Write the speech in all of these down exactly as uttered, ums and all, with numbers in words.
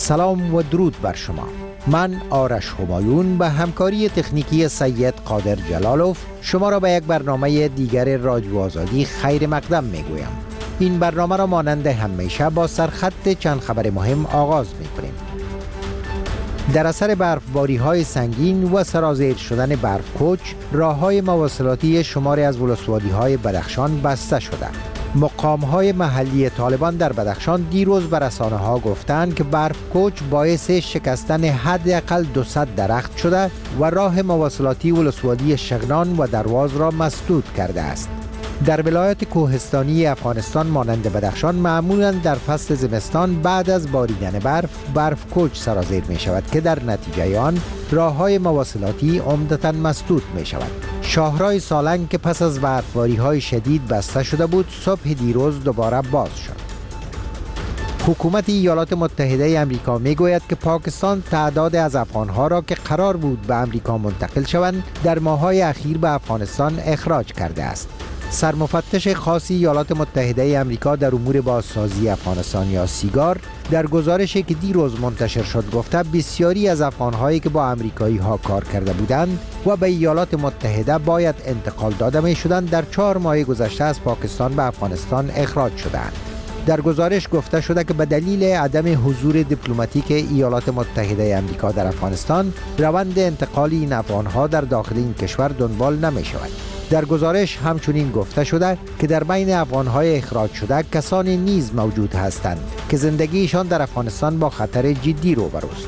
سلام و درود بر شما. من آرش همایون به همکاری تکنیکی سید قادر جلالوف شما را به یک برنامه دیگر رادیو آزادی خیر مقدم می گویم. این برنامه را مانند همیشه با سرخط چند خبر مهم آغاز می کنیم. در اثر برفباری های سنگین و سرازیر شدن برف کوچ، راه های مواصلاتی شماری از ولسوالی های بدخشان بسته شده. مقام های محلی طالبان در بدخشان دیروز به رسانه ها گفتند که برف کوچ باعث شکستن حداقل دویست درخت شده و راه مواصلاتی ولسوالی شغنان و درواز را مسدود کرده است. در ولایات کوهستانی افغانستان مانند بدخشان معمولاً در فصل زمستان بعد از باریدن برف برف کوچ سرازیر می شود که در نتیجه آن راه‌های مواصلاتی عمدتاً مسدود می شود. شاهراه سالنگ که پس از برفباری های شدید بسته شده بود صبح دیروز دوباره باز شد. حکومت ایالات متحده آمریکا می گوید که پاکستان تعداد از افغانها را که قرار بود به آمریکا منتقل شوند در ماه‌های اخیر به افغانستان اخراج کرده است. سرمفتش خاص ایالات متحده آمریکا در امور بازسازی افغانستان یا سیگار در گزارشی که دیروز منتشر شد گفته بسیاری از افغانهایی که با آمریکایی ها کار کرده بودند و به ایالات متحده باید انتقال داده می شدند در چهار ماه گذشته از پاکستان به افغانستان اخراج شدند. در گزارش گفته شده که به دلیل عدم حضور دیپلماتیک ایالات متحده آمریکا در افغانستان روند انتقال این افغانها در داخل این کشور دنبال نمی شود. در گزارش همچنین گفته شده که در بین افغانهای اخراج شده کسانی نیز موجود هستند که زندگیشان در افغانستان با خطر جدی روبروست.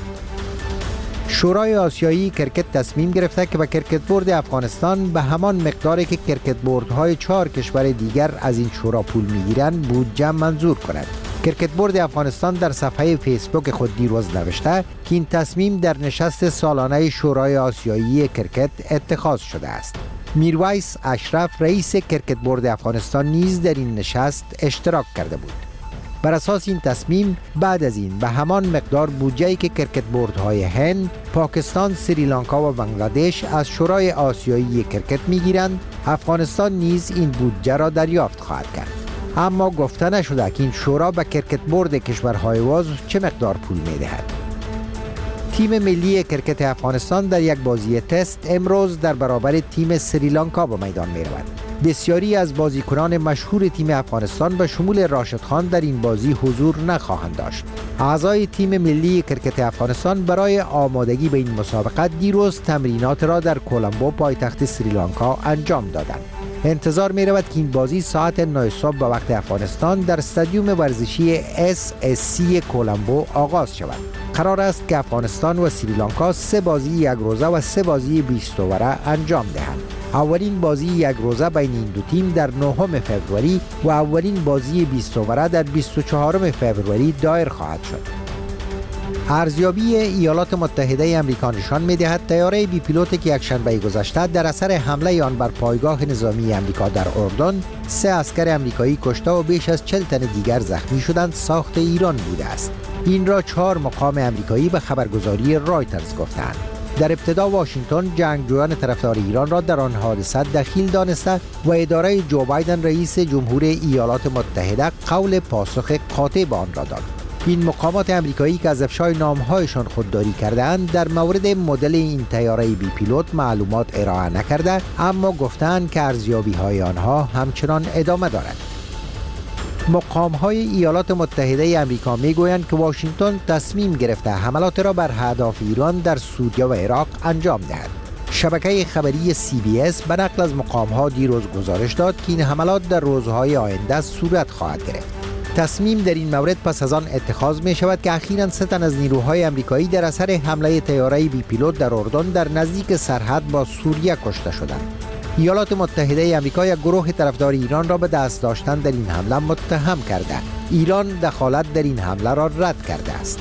شورای آسیایی کرکت تصمیم گرفته که به کرکت بورد افغانستان به همان مقداری که کرکت بوردهای چهار کشور دیگر از این شورا پول میگیرند بودجه منظور کند. کرکت بورد افغانستان در صفحه فیسبوک خود دیروز نوشته که این تصمیم در نشست سالانه شورای آسیایی کرکت اتخاذ شده است. میرویس اشرف رئیس کرکت بورد افغانستان نیز در این نشست اشتراک کرده بود. بر اساس این تصمیم بعد از این به همان مقدار بودجه‌ای که کرکت بوردهای هند، پاکستان، سریلانکا و بنگلادش از شورای آسیایی کرکت میگیرند، افغانستان نیز این بودجه را دریافت خواهد کرد. اما گفته نشده که این شورا به کرکت بورد کشورهای عضو چه مقدار پول می‌دهد. تیم ملی کرکت افغانستان در یک بازی تست امروز در برابر تیم سریلانکا به میدان می رود. بسیاری از بازیکنان مشهور تیم افغانستان به شمول راشد خان در این بازی حضور نخواهند داشت. اعضای تیم ملی کرکت افغانستان برای آمادگی به این مسابقه دیروز تمرینات را در کولمبو پایتخت سریلانکا انجام دادند. انتظار می رود که این بازی ساعت نه صبح به وقت افغانستان در استادیوم ورزشی اس اس سی کولمبو آغاز شود. قرار است که افغانستان و سریلانکا سه بازی یک روزه و سه بازی بیست اووره انجام دهند. اولین بازی یک روزه بین این دو تیم در نهم فوریه و اولین بازی بیست اووره در بیست و چهارم فوریه دایر خواهد شد. ارزیابی ایالات متحده آمریکا نشان می‌دهد طیاره بی پیلوتی که یکشنبه گذشته در اثر حمله آن بر پایگاه نظامی آمریکا در اردن سه عسکر آمریکایی کشته و بیش از چهل تن دیگر زخمی شدند ساخت ایران بوده است. این را چهار مقام آمریکایی به خبرگزاری رایترز گفتند. در ابتدا واشنگتن جنگجویان طرفدار ایران را در آن حادثه دخیل دانسته و اداره جو بایدن رئیس جمهور ایالات متحده قول پاسخ قاطع به آن را داد. این مقامات آمریکایی که از افشای نامهایشان خودداری کردند در مورد مدل این طیاره بی پیلوت معلومات ارائه نکرده، اما گفتند که ارزیابی های آنها همچنان ادامه دارد. مقام های ایالات متحده آمریکا میگویند که واشنگتن تصمیم گرفته حملات را بر اهداف ایران در سوریه و عراق انجام دهد. شبکه خبری سی بی اس به نقل از مقام ها دیروز گزارش داد که این حملات در روزهای آینده صورت خواهد گرفت. تصمیم در این مورد پس از آن اتخاذ می شود که اخیراً سه تن از نیروهای آمریکایی در اثر حمله طیاره بی پیلوت در اردن در نزدیک سرحد با سوریه کشته شدند. ایالات متحده آمریکا یک گروه طرفدار ایران را به دست داشتن در این حمله متهم کرده. ایران دخالت در این حمله را رد کرده است.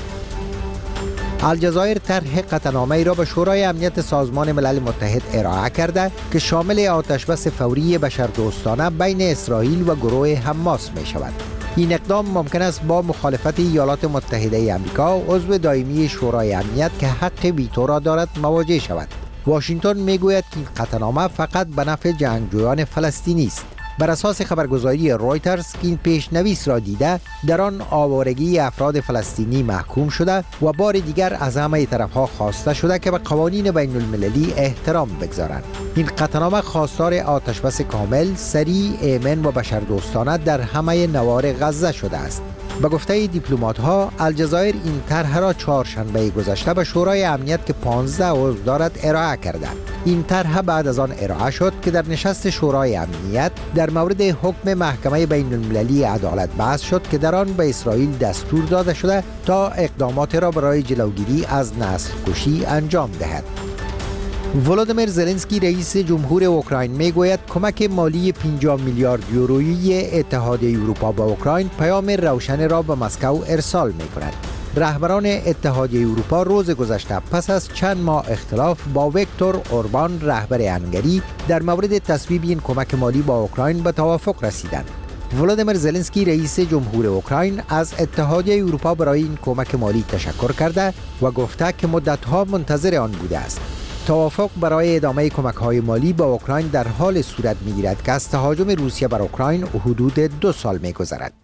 الجزایر طرح قطعنامه‌ای را به شورای امنیت سازمان ملل متحد ارائه کرده که شامل آتشبس فوری بشردوستانه بین اسرائیل و گروه حماس می شود. این اقدام ممکن است با مخالفت ایالات متحده آمریکا عضو دائمی شورای امنیت که حق ویتو را دارد مواجه شود. واشنگتن میگوید که این قطعنامه فقط به نفع جنگجویان فلسطینی است. بر اساس خبرگزاری رویترز که این پیشنویس را دیده در آن آوارگی افراد فلسطینی محکوم شده و بار دیگر از همه طرفها خواسته شده که به قوانین بین المللی احترام بگذارند. این قطعنامه خواستار آتشبس کامل، سریع، ایمن و بشردوستانه در همه نوار غزه شده است. به گفته دیپلمات‌ها، الجزایر این طرح را چهارشنبه گذشته به شورای امنیت که پانزده عضو دارد ارائه کرده. این طرح بعد از آن ارائه شد که در نشست شورای امنیت در مورد حکم محکمه بین المللی عدالت بحث شد که در آن به اسرائیل دستور داده شده تا اقدامات را برای جلوگیری از نسل کشی انجام دهد. ولودیمیر زلنسکی رئیس جمهور اوکراین میگوید کمک مالی پنجاه میلیارد یورویی اتحادیه اروپا به اوکراین پیام روشن را به مسکو ارسال می کند. رهبران اتحادیه اروپا روز گذشته پس از چند ماه اختلاف با ویکتور اوربان رهبر هنگری در مورد تصویب این کمک مالی با اوکراین به توافق رسیدند. ولودیمیر زلنسکی رئیس جمهور اوکراین از اتحادیه اروپا برای این کمک مالی تشکر کرده و گفته که مدت‌ها منتظر آن بوده است. توافق برای ادامه کمک‌های مالی به اوکراین در حال صورت می‌گیرد که از تهاجم روسیه بر اوکراین حدود دو سال می‌گذرد.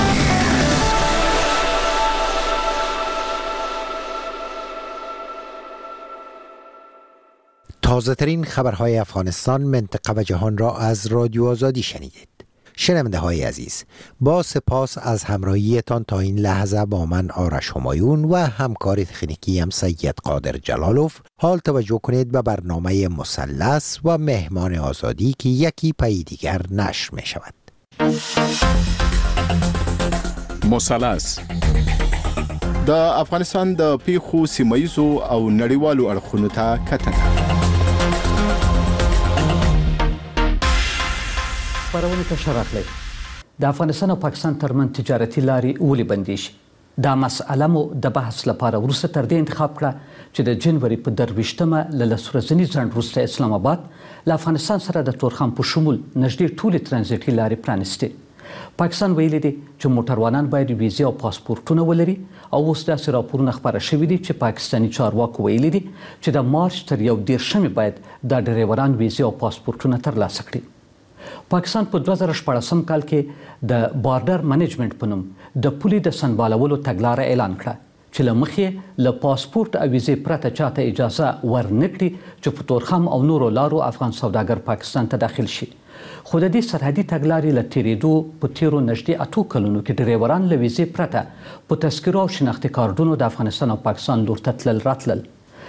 تازه‌ترین خبرهای افغانستان، منطقه و جهان را از رادیو آزادی شنیدید. شنونده های عزیز، با سپاس از همراهیتان تا این لحظه با من آرش همایون و همکار تکنیکی هم سید قادر جلالوف. حال توجه کنید به برنامه مثلث و مهمان آزادی که یکی پی دیگر نشر می شود. مثلث د افغانستان د پیښو سیمایزو او نړیوالو اړخونو ته کتنه. خبرونه ته شراخلی د افغانستان او پاکستان ترمن تجارتي لارې ولې بندې شي؟ دا مسئله مو د بحث لپاره وروسته تر دې انتخاب کړه چې د جنوري په درویشتمه له لس ورځني ځنډ وروسته اسلام آباد له افغانستان سره د تورخم په شمول نږدې ټولې ترانزیټي لارې پرانیستې. پاکستان ویلي دي چې موټروانان باید ویزې او پاسپورټونه ولري او اوس داسې راپورونه خپاره شوي دي چې پاکستاني چارواکو ویلي دي چې د مارچ تر یو دېرشمې باید دا ډریوران ویزې او پاسپورټونه ترلاسه کړي. پاکستان په دوه زره شپاړسم کال کې د بارډر منیجمنت په نوم د پولې د سنبالولو تګلاره اعلان کړه چې له مخې له پاسپورټ او ویزې پرته چاته اجازه ورنکړي چې په تورخم او نورو لارو افغان سوداګر پاکستان ته داخل شي. خو د دې سرحدي تګلارې له تېرېدو په تیرو نږدې اتو کلونو کې ډریوران له ویزې پرته په تذکرو او شناختي کارډونو د افغانستان او پاکستان لور ته تلل راتلل.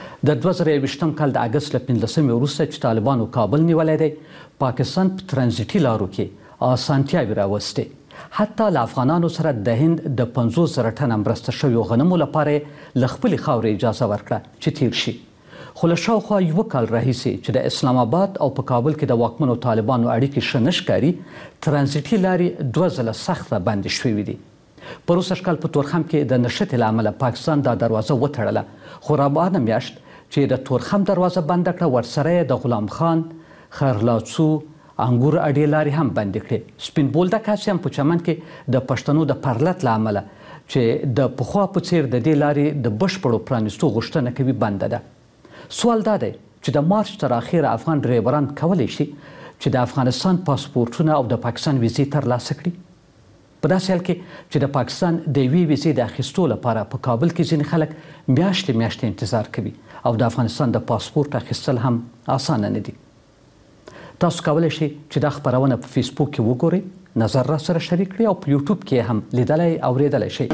د دوه زره یوویشتم کال د اګست له پنځلسمې وروسته چې طالبانو کابل نیولی دی، پاکستان په ترانزیټي لارو کې اسانتیاوې راوستې. حتی له افغانانو سره د هند د پنځوس زره ټنه مرسته شویو غنمو لپاره له خپلې خاورې اجازه ورکړه چې تیر شي. خو له شاوخوا یوه کال راهیسې چې د اسلام آباد او په کابل کې د واکمنو طالبانو اړیکې ښه نه ښکاري، ترانزیټي لارې دوه ځله سخته بندې شوې دي. په روسه کال په تورخم کې د نښتې له امله پاکستان دا دروازه وتړله، خو رابانه میاشت چې د تورخم دروازه بنده کړه، ورسره یې د غلام خان، خرلاڅو، انګور اډې لارې هم بندې کړې. سپین بولدک هسې هم په چمن کې د پښتنو د پرلت له امله چې د پخوا په څېر د دې لارې د بشپړو پرانیستو غوښتنه کوي بنده ده. سوال دا دی چې د مارچ تر اخره افغان ډریوران کولی شي چې د افغانستان پاسپورټونه او د پاکستان ویزې ترلاسه کړي؟ په داسې حال کې چې د پاکستان د یوې ویزې د اخیستو لپاره په کابل کې ځینې خلک میاشتې میاشتې انتظار کوي او د افغانستان د پاسپورټ اخیستل هم اسانه نه دي. تاسو کولی شئ چې دا خپرونه په فیسبوک کې وګورئ، نظر را سره شریک کړئ او په یوټیوب کې هم لیدلی او اورېدلی شئ.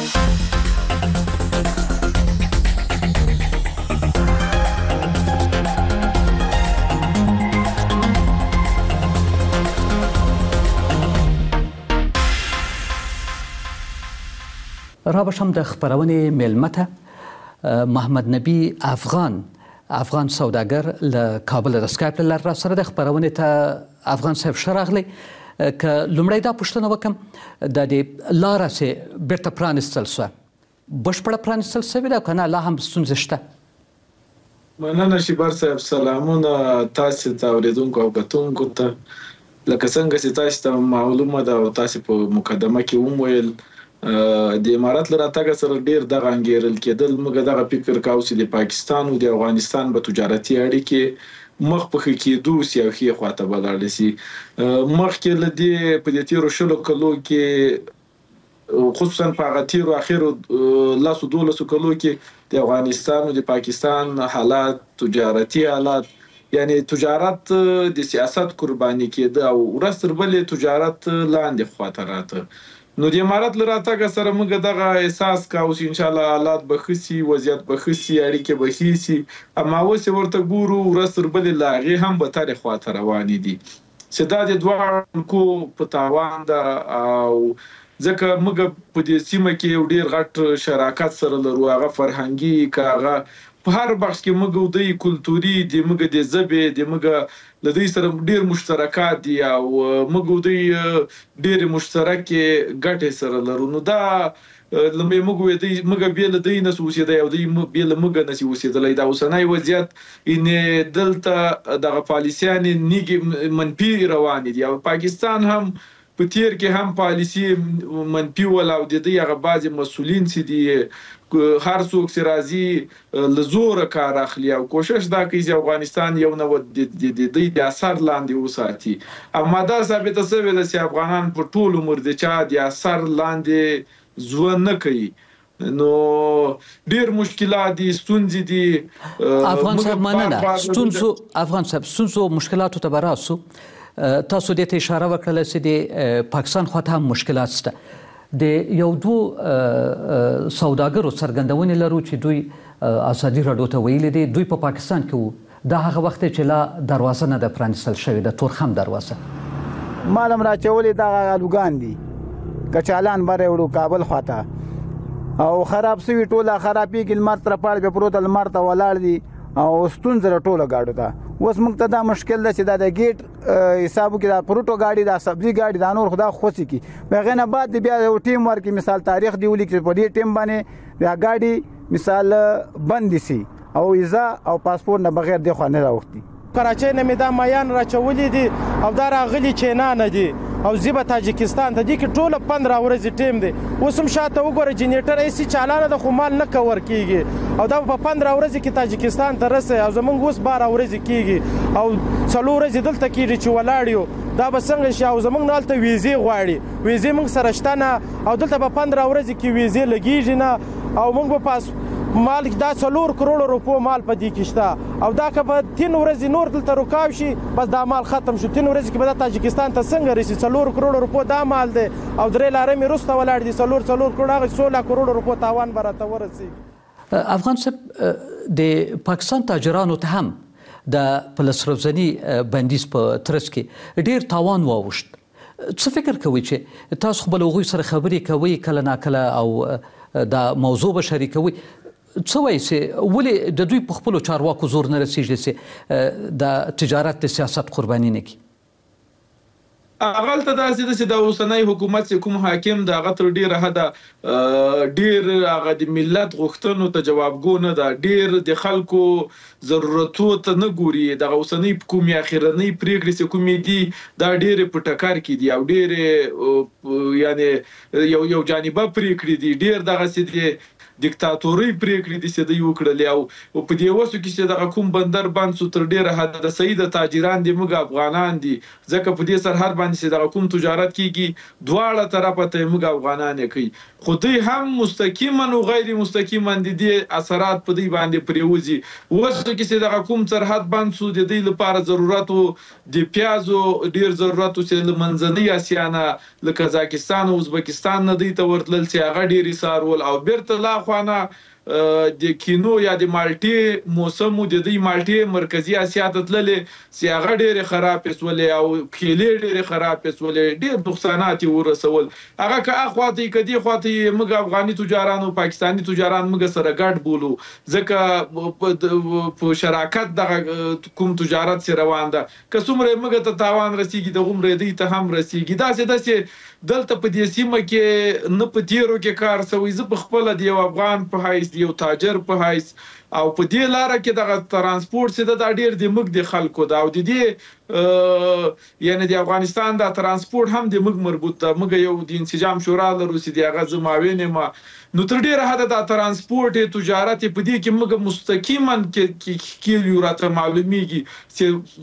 را بشم د خپرونې میلمه ته محمد نبی افغان افغان سوداګر له کابل د سکایپ له لارې را سره د خپرونې ته افغان صاحب ښه راغلی. که لومړی دا پوښتنه وکړم، د دې لاره چې بیرته پرانیستل شوه بشپړه پرانیستل شوې ده که نه لا هم ستونزې شته؟ مننه شیبر صاحب، سلامونه تاسې ته اورېدونکو او کتونکو ته. لکه څنګه چې تاسو ته معلومه ده او تاسې په مقدمه کې هم ویل، د امارات له راتګ سره ډېر دغه انګېرل کېدل. موږ دغه فکر کاوه چې د پاکستان او د افغانستان په تجارتي اړیکې مخ په کېدو سي او ښې خواته به لاړ شي. مخکې له دې په دې تېرو شلو کلو کې خصوصا په هغه تېرو اخرو لسو دولسو کلو کې د افغانستان او د پاکستان حالات، تجارتي حالات، یعنی تجارت د سیاست قرباني کېده او ورځ تر بلې تجارت لاندې خواته راته. نو د امارت له راتګه سره موږ دغه احساس کاوه چې انشاءالله حالات به ښه سي، وضعیت به ښه سي، اړیکې به ښې سي. اما اوس یې ورته ګورو ورځ تر بلې له هغې هم بدترې خواته روانې دي چې دا د دواړو ملکو په تاوان ده. او ځکه موږ په دې سیمه کې یو ډېر غټ شراکت سره لرو، هغه فرهنګي که هغه په هر بخش کې موږ او دوی کلتوري دي، موږ د ژبې د موږ له دوی سره ډېر مشترکات دي او موږ او دوی ډېرې مشترکې ګټې سره لرو. نو دا لومړی موږ موږ بې له دوی نسو اوسېدی او دوی بې له موږ نسي اوسېدلی. دا اوسنی وضعیت یعنې دلته دغه پالیسیانې نیږې منفي روانې دي او پاکستان هم په تیر کې هم پالیسي منفي ول او د دوی هغه بعضې مسؤلین چې دي هر څوک چې راځي له زوره کار اخلي او کوشش دا کوي چې افغانستان یو نوع د دوی د اثر لاندې وساتي. اما دا ثابته شوې ده چې افغانان په ټول عمر د چا د اثر لاندې ژوند نه کوي. نو ډېر مشکلات دي، ستونزې دي. افغان صاحب مننه. ستونزو افغان صاحب ستونزو مشکلاتو ته به راسو. تاسو دې ته اشاره وکړله چې د پاکستان خواته هم مشکلات شته. د یو دوه سوداګرو څرګندونې لرو چې دوی ازادي راډیو ته ویلي دي دوی په پاکستان کې وو، دا هغه وخت چې لا دروازه نه ده پرانیستل شوې ده، تورخم دروازه. مالم راچولې دغه الوګان دي، کچالان بره وړو کابل خواته او خراب سوي ټوله خرابېږي، لمر تر پاړ به پروت، لمر ته ولاړ دي او ستونزه ټوله گاډو ته. اوس موږ ته دا مشکل ده چې دا د ګیټ حسابو کې دا پروټو گاډي، دا سبزي گاډي، دا نور خدا خوشي کی بغیر نه بعد بیا یو ټیم ورکی، مثال تاریخ دی ولیک په دې ټیم باندې دا گاډي مثال بند سي او ویزا او پاسپورت نه بغیر د خو نه راوختي. کراچۍ نه مې دا مایان راچولي دي او دا راغلي چینا نه دي او زیبه تاجکستان ته دي کې ټوله پندرہ ورځې ټیم دی. اوس هم شاته وګوره جنریټر ایسي چالانه ده خو مال نه کور کېږي او دا په پندرہ ورځې کې تاجکستان ته رسي او زمونږ اوس بارہ ورځې کېږي او څلور ورځې دلته کېږي چې ولاړ یو. دا به څنګه شي او زمونږ نه هلته ویزې غواړي، ویزې موږ سره شته نه او دلته په پندرہ ورځې کې ویزې لګېږي نه او موږ به پاس مال دا څلور کروڑ روپو مال په دې کې شته او دا که په تین ورځې نور دلته رکاو شي بس دا مال ختم شو. تین ورځې کې به دا تاجکستان ته څنګه رسي؟ څلور کروڑ روپو دا مال دی او درې لارې مې وروسته ولاړ دي، څلور څلور کروڑ هغه سوله کروڑ روپو تاوان به راته ورسېږي. افغان صاحب د پاکستان تاجرانو ته هم د پلسروزني بندیز په ترڅ کې ډېر تاوان واوښت. څه فکر کوئ چې تاسو خپل هغوی سره خبرې کوئ کله ناکله او دا موضوع به شریکوئ؟ څه وایي چې ولې د دوی په خپلو چارواکو زور نه رسېږي چې د تجارت د سیاست قرباني نه کړي؟ هغلته داسې ده چې د اوسنی حکومت چې کوم حاکم د هغه تر ډېره حده ډېر هغه د ملت غوښتنو ته جوابګو نه ده، ډېر د خلکو ضرورتو ته نه ګوري. دغه اوسنۍ کومې اخرنۍ پرېکړې چې کومې دي دا ډېرې په ټکر کې دي او ډېرې یعنې یو یو جانبه پرېکړې دي، ډېر دغسې دي دیکتاتوري پرېکړې دي چې دوی وکړلې او په دې وسو کې چې دغه کوم بندر بند سو تر ډېره حده د صحیح د تاجران دي موږ افغانان دي، ځکه په دې سرحد باندې چې دغه کوم تجارت کېږي دواړه طرفه ته موږ افغانان یې کوي، خو دوی هم مستقیما او غیر مستقیما د دې اثرات په دوی باندې پرېوځي. وسو کې چې دغه کوم سرحد بند سو د دوی لپاره ضرورت د پیازو ډېر ضرورت چې له منځنۍ اسیا نه له قزاقستان او ازبکستان نه دوی ته ورتلل چې هغه ډېر ایثارول او بیرته لا خوانه د کینو یا د مالټې موسم د دوی مالټې مرکزي اسیا ته تللې چې هغه ډېرې خرابې سولې او کیلې ډېرې خرابې سولې، ډېر نقصانات یې ورسول. هغه که اخواته یې که دې خواته یې موږ افغاني تجاران او پاکستاني تجاران موږ سره ګډ بولو، ځکه په شراکت دغه کوم تجارت چې روان ده که څومره موږ ته تاوان رسېږي دغومره دوی ته هم رسېږي. داسې داسې دلته په دې سیمه کې نه په تیرو کې کار سوی. زه په خپله د یو افغان په حیث یو تاجر په حیث او په دې لاره کې د ترانسپورت څخه د ډیر د مګ د خلکو دا او د دې یعنی د افغانستان د ترانسپورت هم د مګ مربوط ده مګ یو د انسجام شورا لرو چې د هغه زماوین ما نو تر ډیره حد د ترانسپورت تجارت په دې کې مګ مستقیما کې کې یو راته معلومیږي چې